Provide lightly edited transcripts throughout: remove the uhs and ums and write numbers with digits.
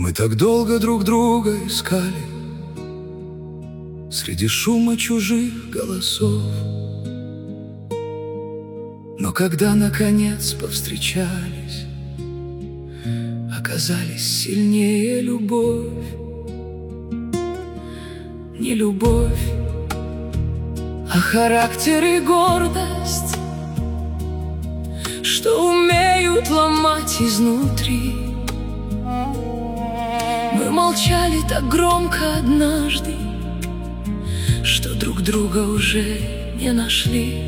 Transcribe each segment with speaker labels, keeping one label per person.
Speaker 1: Мы так долго друг друга искали среди шума чужих голосов. Но когда наконец повстречались, оказались сильнее любовь. Не любовь, а характер и гордость, что умеют ломать изнутри. Мы молчали так громко однажды, что друг друга уже не нашли.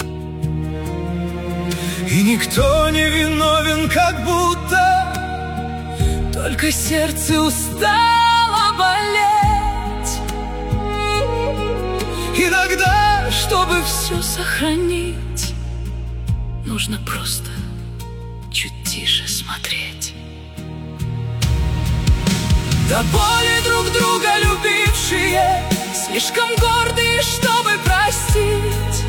Speaker 1: И никто не виновен, как будто только сердце устало болеть. Иногда, чтобы все сохранить, нужно просто чуть тише смотреть. До боли друг друга любившие, слишком гордые, чтобы простить.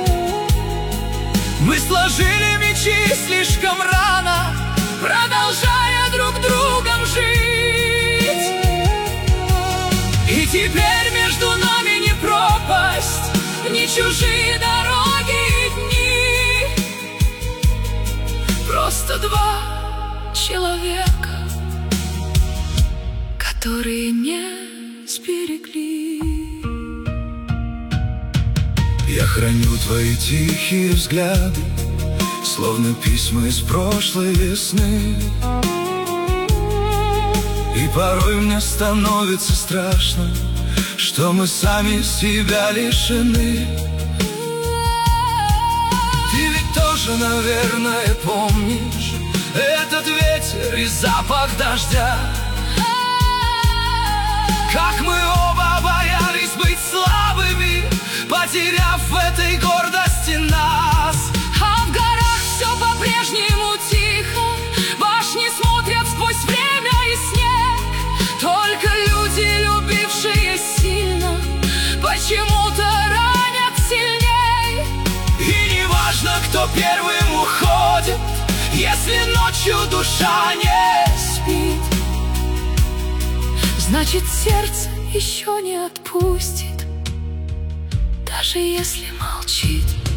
Speaker 1: Мы сложили мечи слишком рано, продолжая друг другом жить. И теперь между нами не пропасть, не чужие дороги и дни. Просто два человека, которые не сберегли. Я храню твои тихие взгляды, словно письма из прошлой весны. И порой мне становится страшно, что мы сами себя лишены. Ты ведь тоже, наверное, помнишь этот ветер и запах дождя. Как мы оба боялись быть слабыми, потеряв в этой гордости нас.
Speaker 2: А в горах все по-прежнему тихо, башни смотрят сквозь время и снег. Только люди, любившие сильно, почему-то ранят сильней.
Speaker 1: И не важно, кто первым уходит, если ночью душа не спит,
Speaker 2: значит, сердце еще не отпустит, даже если молчит.